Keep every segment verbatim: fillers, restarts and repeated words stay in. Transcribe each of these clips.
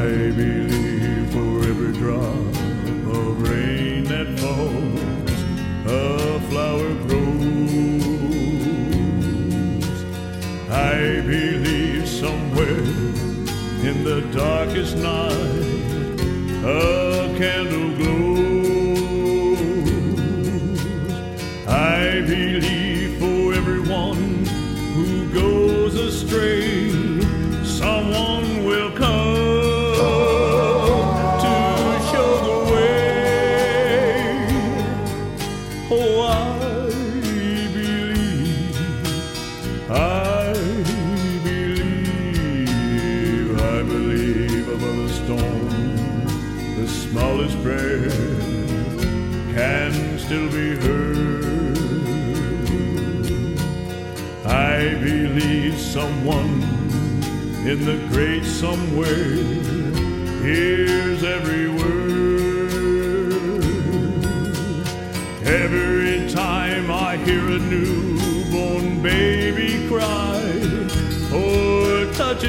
I believe for every drop of rain that falls, a flower grows. I believe somewhere in the darkest night a candle glows. I believe for everyone who goes astray, someone will come to show the way. Oh, I believe, I believe, I believe above the storm, the smallest prayer can still be heard. I believe someone in the great somewhere hears every word. Every time I hear a newborn baby cry, or touch a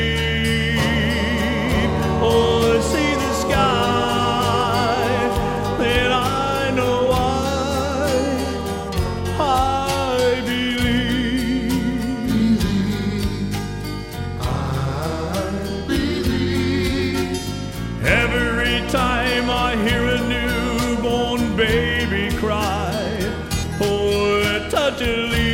leaf, or see the sky, then I know why I believe. Every time I hear a newborn baby cry, or touch a leaf,